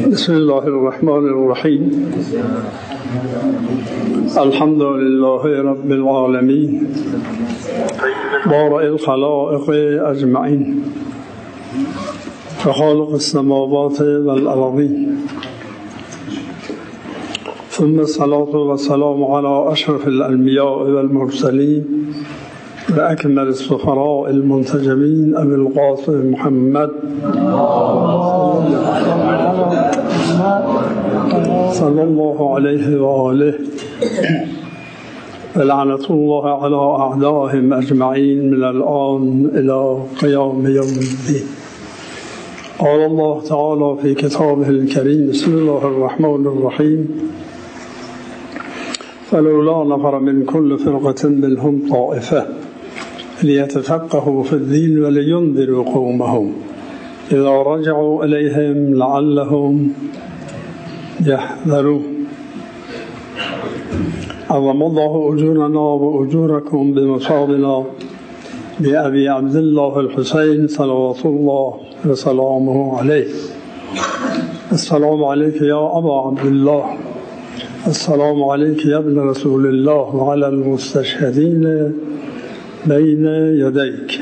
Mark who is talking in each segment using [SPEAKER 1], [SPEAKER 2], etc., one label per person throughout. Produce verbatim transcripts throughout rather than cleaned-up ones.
[SPEAKER 1] بسم الله الرحمن الرحیم. الحمد لله رب العالمین بارئ الخلائق اجمعین فخالق السماوات والارضین، ثم الصلاة والسلام على اشرف الانبیاء والمرسلین و اکمل السفراء المنتجبین ابی القاسم محمد صلی الله علیه و آله و لعنة الله على اعدائهم اجمعین من الآن الى قیام یوم الدین. قال الله تعالى في كتابه الكريم: بسم الله الرحمن الرحيم. فلولا نفر من كل فرقة منهم طائفة ليتفقهوا في الدين ولينذروا قومهم إذا رجعوا إليهم لعلهم يحذرون. عظم الله أجورنا وأجوركم بمصابنا بأبي عبد الله الحسين صلوات الله وسلامه عليه. السلام عليك يا أبا عبد الله، السلام عليك يا ابن رسول الله وعلى المستشهدين بين يديك.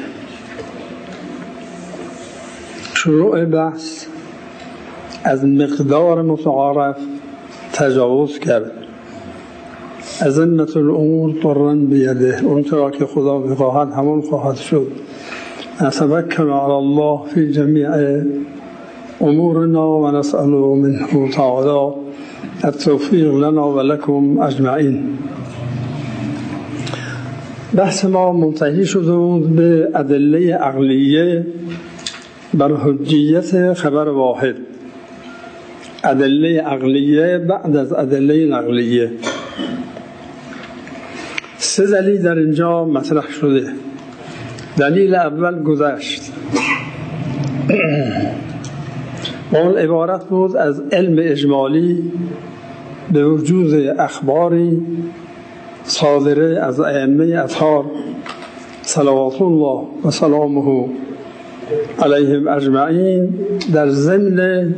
[SPEAKER 1] شروع بحث از مقدار متعارف تجاوز کرد. ازمت الامور طرا بیده، اونطور که خدا بخواهد همون خواهد شد. نتوکل علی الله فی جمیع امورنا و نسأل منه تعالی التوفیق لنا و لکم اجمعین. بحث ما منتهی شده بود به ادله عقلیه بر حجیت خبر واحد. ادله عقلیه بعد از ادله نقلیه. سه دلیل در اینجا مطرح شده. دلیل اول گذشت اون عبارت بود از علم اجمالی به وجود اخباری صادره از ائمه اطهار صلوات الله و سلامه علیهم اجمعین در ضمن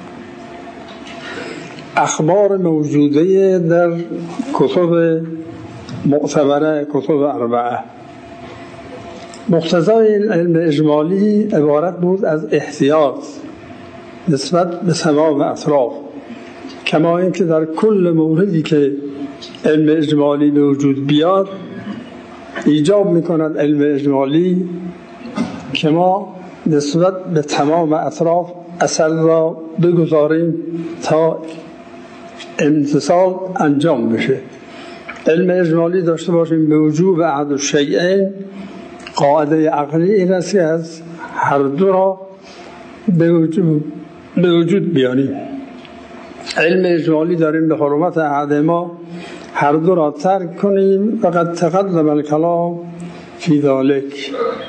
[SPEAKER 1] اخبار موجوده در کتب معتبره، کتب اربعه. مقتضای این علم اجمالی عبارت بود از احتیاط نسبت به تمام اطراف، کما اینکه در کل موردی که علم اجمالی به وجود بیاد ایجاب میکند علم اجمالی که ما نسبت به تمام اطراف اصل را بگذاریم تا امتصال انجام بشه. علم اجمالی داشته باشیم به وجوب احد الشیئین. قاعده عقلی این است که از هر دو را به وجود, به وجود بیانیم. علم اجمالی داریم به حرمت احدهما هر دو را ترک کنیم. فقط تقدم الکلام فی ذلک.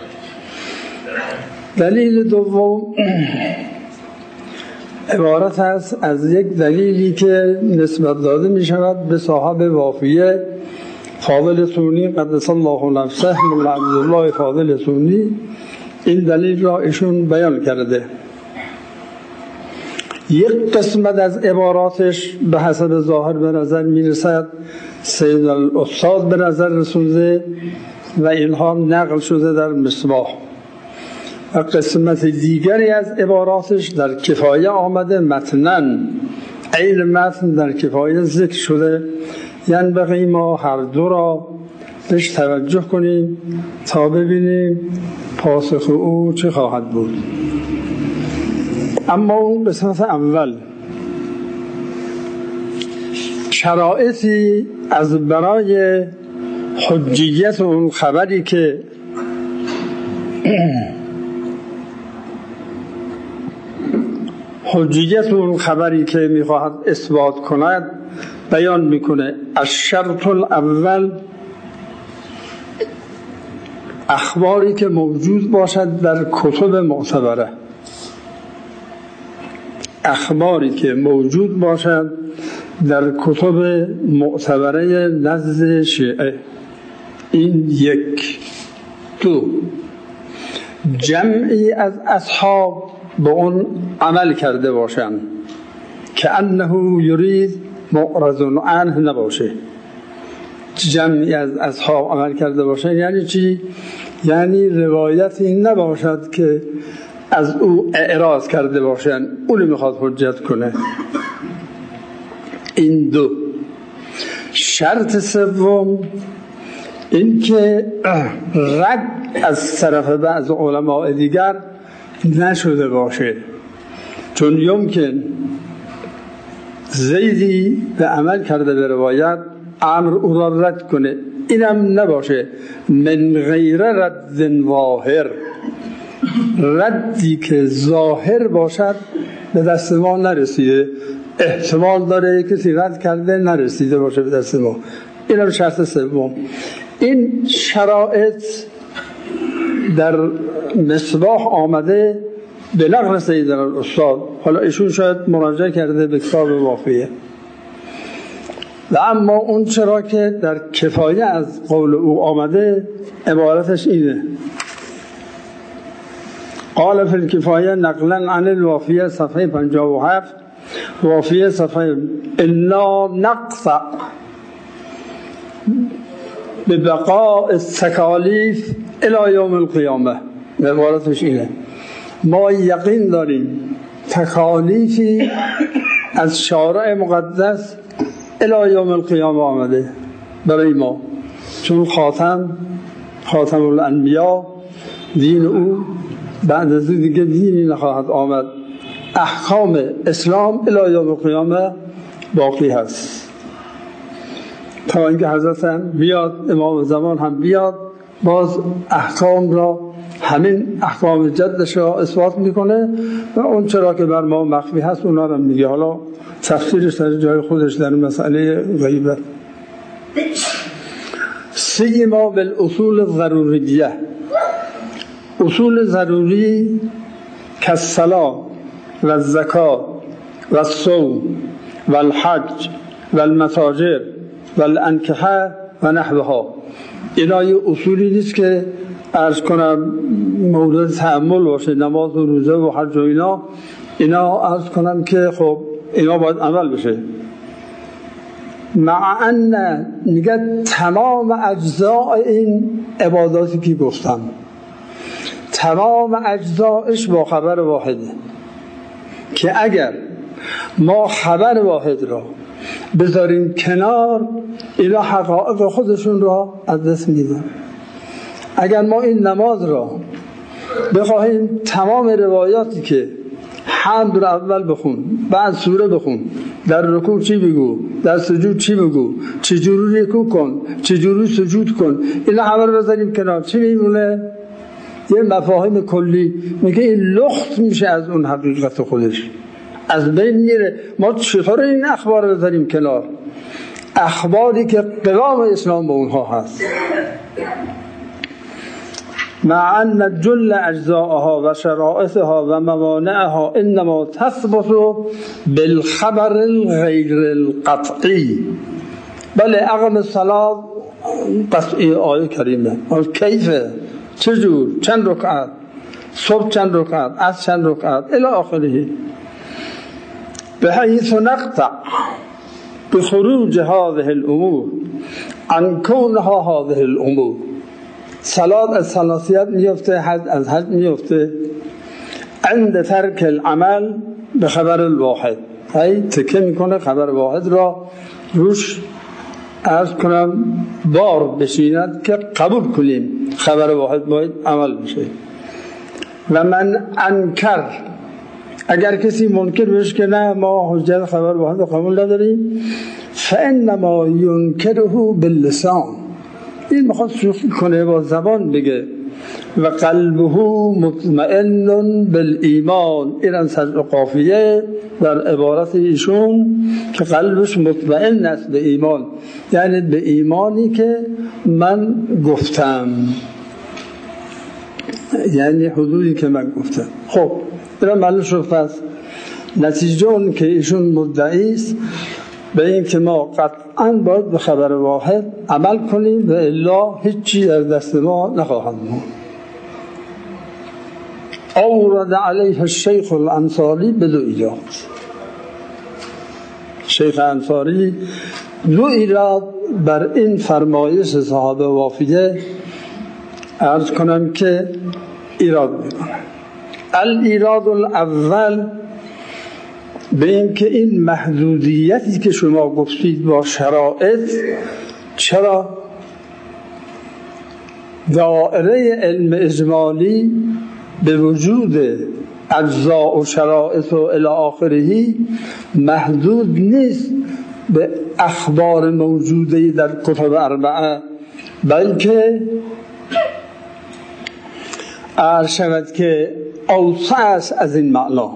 [SPEAKER 1] دلیل دوم عبارت است از یک دلیلی که نسبت داده می شود به صاحب وافیه فاضل سونی قدس الله نفسه مولا عبدالله فاضل سونی. این دلیل را ایشون بیان کرده. یک قسمت از عباراتش به حسب ظاهر به نظر می رسد سید الاستاد به نظر رسونده و اینها نقل شده در مصباح. و قسمت دیگری از عباراتش در کفایه آمده متنن، عین متن در کفایه ذکر شده. یعنی بقیه ما هر دو را بهش توجه کنیم تا ببینیم پاسخ او چه خواهد بود. اما اون قسمت اول شرایطی از برای حجیت اون خبری که حجیت اون خبری که میخواهد اثبات کند بیان میکنه. الشرط الاول اخباری که موجود باشد در کتب معتبره. اخباری که موجود باشد در کتب معتبره نزد شیعه. این یک. دو، جمعی از اصحاب به اون عمل کرده باشند. که انه یرید معرض عنه نباشه، جمعی از اصحاب عمل کرده باشه. یعنی چی؟ یعنی روایتی نباشد که از او اعراض کرده باشن، اونو میخواد حجت کنه. این دو. شرط سوم این که رد از طرف بعض علماء دیگر نشده باشه، چون یمکن زیدی به عمل کرده به روایت امر او را رد کنه، اینم نباشه من غیر رد ظاهر، ردی که ظاهر باشد به دست ما نرسیده، احتمال داره کسی رد کرده نرسیده باشه به دست ما. اینم شرط سوم. این شرایط در مصباح آمده به نقل سیدنا الاستاد، حالا ایشون شاید مراجعه کرده به کتاب وافیه، و اما اون چرا که در کفایه از قول او آمده عبارتش اینه: قال فی الکفایه نقلا عن الوافیه صفحه پنجاه و هفت، وافیه صفحه انا نقطع به بقاء التکالیف الی یوم القیامه. عبارتش اینه: ما یقین داریم تکالیفی از شارع مقدس الی یوم القیامه آمده برای ما، چون خاتم خاتم الانبیا دین او بعد از او دیگه دینی نخواهد آمد، احکام اسلام الی یوم القیامه باقی هست تا اینکه حضرت هم بیاد، امام زمان هم بیاد، باز احکام را همین احکام جدش را اثبات میکنه و اون چرا که بر ما مخفی هست اونا را میگه. حالا تفسیرش در جای خودش در مسئله غیبت. سیما بالاصول الضروریه، اصول ضروری که الصلاة و الزکات و الصوم و الحج و المتاجر و الانکحه و نحوها، اینا یه اصولی نیست که عرض کنم مورد تأمل باشه، نماز و روزه و حج و اینا اینا عرض کنم که خب اینا باید عمل بشه. مع ان میگه تمام اجزاء این عباداتی که گفتم تمام اجزایش با خبر واحده، که اگر ما خبر واحد را بذاریم کنار اینا حقایق خودشون را از دست میدن. اگر ما این نماز را بخواهیم تمام روایاتی که حمد را اول بخون بعد سوره بخون، در رکوع چی بگو، در سجود چی بگو، چجوری رکوع کن، چجوری سجود کن، اینا همه رو بذاریم کنار، چی میمونه؟ یه مفاهیم کلی. میگه این لخت میشه از اون حقیقت خودش، از بین میره. ما چطور این اخبار رو بذاریم کنار؟ اخباری که قوام اسلام به اونها هست. مع ان جل اجزاءها و شرائطها و موانعها انما تثبت بالخبر الغیر القطعی. بله اقم الصلاة قطعی آیه کریمه، کیفه، چجور، چند رکعت، صبح چند رکعت، عصر چند رکعت الی آخره، بحیث نقطع بخروج هذه الامور عن كونها هذه الامور. صلات از ثلاثیت میفته، حج از حج میفته، عند ترک العمل به خبر الواحد. هی تکه میکنه خبر واحد را روش عرض کنم بار بشیند که قبول کنیم خبر واحد باید عمل بشه. و من انکر، اگر کسی منکر بشه که نه ما حجت خبر واحد رو قبول نداریم، فانما ینکره باللسان، این میخواد شوخی کنه با زبان بگه، و قلبه مطمئن بالایمان، این از قافیه در عبارت ایشون که قلبش مطمئن است به ایمان، یعنی به ایمانی که من گفتم، یعنی حدودی که من گفتم. خب اینا معلوم شد. پس نتیجه اون که ایشون مدعی است به این که ما قطعا باید به خبر واحد عمل کنیم و الا هیچی در دست ما نخواهد بود. اورد علیه الشیخ الانصاری بدو ایجاد. شیخ انصاری دو ایراد بر این فرمایش صحابه وافیه عرض کنم که ایراد میکنه. الایراد الاول به این که این محدودیتی که شما گفتید با شرایط، چرا دائره علم اجمالی به وجود اجزاء و شرایط و الی آخره محدود نیست به اخبار موجوده در کتب اربعه، بلکه عرض شود که اوسع است از این معنا.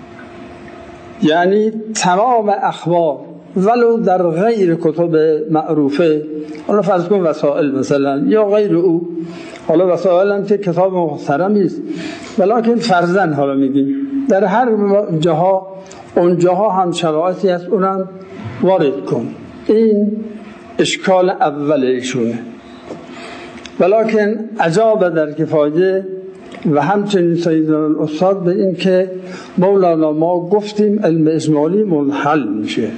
[SPEAKER 1] یعنی تمام اخبار ولو در غیر کتب معروفه، حالا فرض کن وسائل مثلا یا غیر او، حالا وسائل هم که کتاب محترمی است ولیکن فرضاً حالا میگیم در هر جاها اون جاها هم شرایطی هست اونم وارد کن. این اشکال اول ایشونه. ولیکن عجاب در کفایه و همچنین سیدنا الاستاد به این که مولانا ما گفتیم علم اجمالی منحل میشه.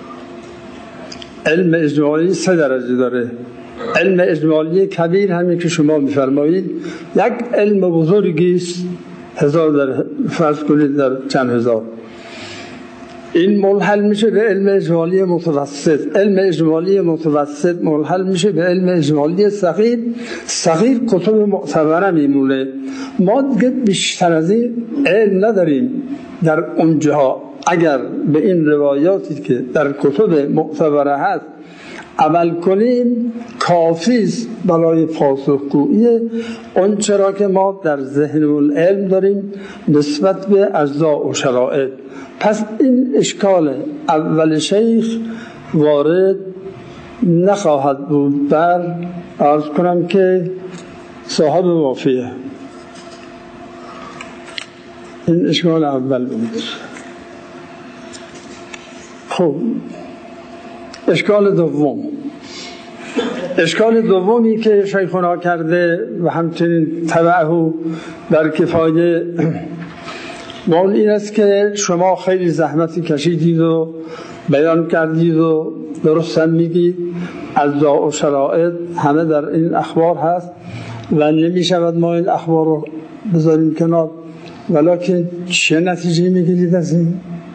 [SPEAKER 1] علم اجمالی سه درجه داره. علم اجمالی کبیر همین که شما میفرمایید یک علم بزرگی است، هزار در فرض کنید در چند هزار، این منحل میشه به علم اجمالی متوسط. علم اجمالی متوسط منحل میشه به علم اجمالی صغیر. صغیر کتب معتبره میمونه. ما دیگه بیشتر از این علم نداریم در اونجا. اگر به این روایاتی که در کتب معتبره هست عمل کنیم کافی است برای پاسخگویی اون چرا که ما در ذهن العلم داریم نسبت به اجزاء و شرایط. پس این اشکال اول شیخ وارد نخواهد بود بر عرض کنم که صاحب وافیه. این اشکال اول بود. خب اشکال دوم، اشکال دومی که شیخنا کرده و همچنین تبعه در کفایه مول این است که شما خیلی زحمتی کشیدید و بیان کردید و درست هم میگید اجزاء و شرایط همه در این اخبار هست و نمی شود ما این اخبار رو بذاریم کنار. ولیکن چه نتیجه میگیرید از این؟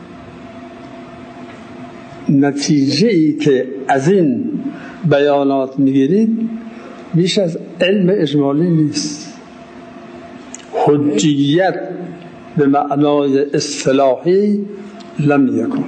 [SPEAKER 1] نتیجه ای که از این بیانات میگیرید بیش از علم اجمالی نیست. حجیت به معنای اصطلاحی لم یکن.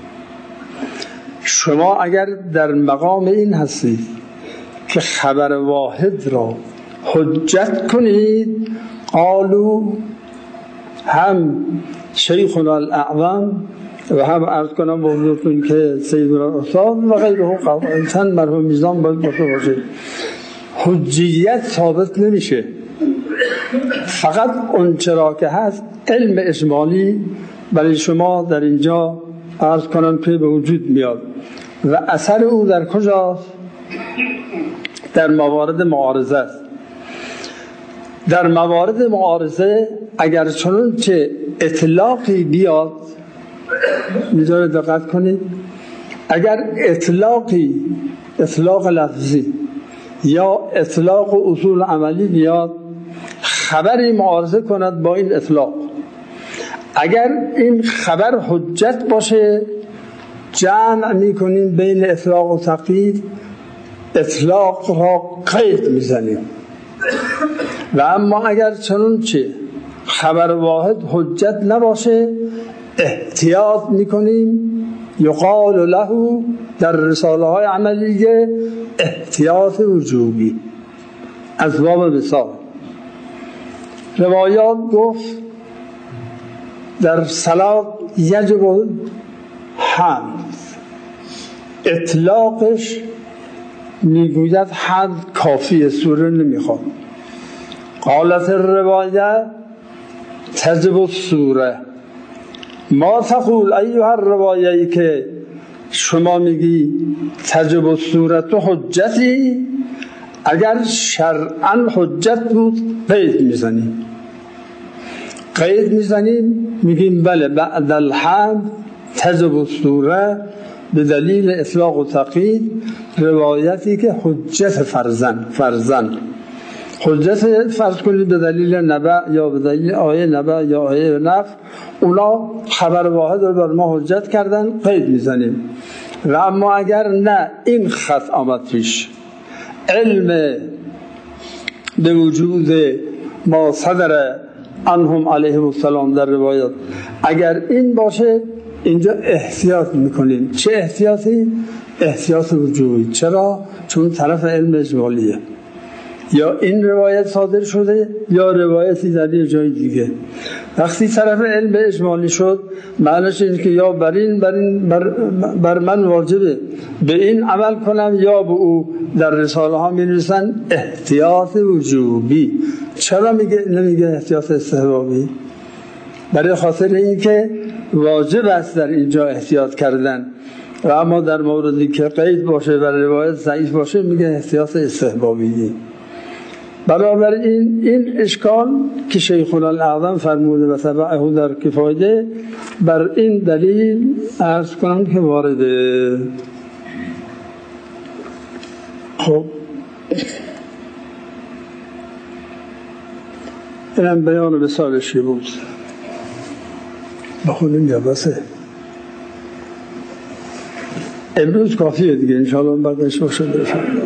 [SPEAKER 1] شما اگر در مقام این هستید که خبر واحد را حجت کنید، قالو هم شیخنا الاعظم و هم عرض کنم با حضورتون که سیدنا استاد و غیره چند مرحوم میزان باید باشه باشه حجیت ثابت نمیشه. فقط اون چرا که هست علم اجمالی برای شما در اینجا عرض کنم که به وجود میاد و اثر او در کجاست؟ در موارد معارضه است. در موارد معارضه اگر چنون که اطلاقی بیاد، میذاره دقت کنید، اگر اطلاقی اطلاق لفظی یا اطلاق اصول عملی بیاد خبری معارضه کند با این اطلاق، اگر این خبر حجت باشه جمع میکنیم بین اطلاق و تقیید، اطلاق را قید میزنیم. و اما اگر چنون چه خبر واحد حجت نباشه احتیاط میکنیم، یقال له در رساله های عملیه احتیاط وجوبی. از باب مثال روایات گفت در صلات یجب حمد، اطلاقش میگوید حمد کافیه، سوره نمیخواد. قالت الروایه تجب السوره. ما تقول ایها الروایه‌ای که شما میگی تجب السوره تو حجتی، اگر شرعاً حجت بود قید میزنیم قید میزنیم میگیم بله بعد الحمد تجب السوره به دلیل اطلاق و تقیید روایتی که حجت فرزن فرزن حجت فرض کنید به دلیل نبع یا به دلیل آیه نبع یا آیه نفی، اونا خبر واحد رو بر ما حجت کردن، قید میزنیم. و اما اگر نه این خط آمد پیش، علم به وجود ما صدر عنهم علیهم السلام در روایات، اگر این باشه اینجا احتیاط میکنیم. چه احتیاطی؟ احتیاط وجودی. چرا؟ چون طرف علم اجمالیه، یا این روایت صادر شده یا روایتی در یه جای دیگه. وقتی طرف علم اجمالی شد، معنیش اینه که یا بر این بر, این بر, بر من واجبه به این عمل کنم، یا به او در رساله ها می نویسن احتیاط وجوبی. چرا میگه نمیگه احتیاط استحبابی؟ برای خاطر اینکه واجب است در اینجا احتیاط کردن، و اما در موردی که قید باشه و روایت ضعیف باشه میگه احتیاط استحبابی. برابر این این اشکال که شیخ الاعظم فرموده و تبعه در کفایه، بر این دلیل عرض کنم که وارده. خب اینم بیان مثالشی بود. بخونیم یا بسه؟ امروز کافیه دیگه، انشاءالله بقیش باشه.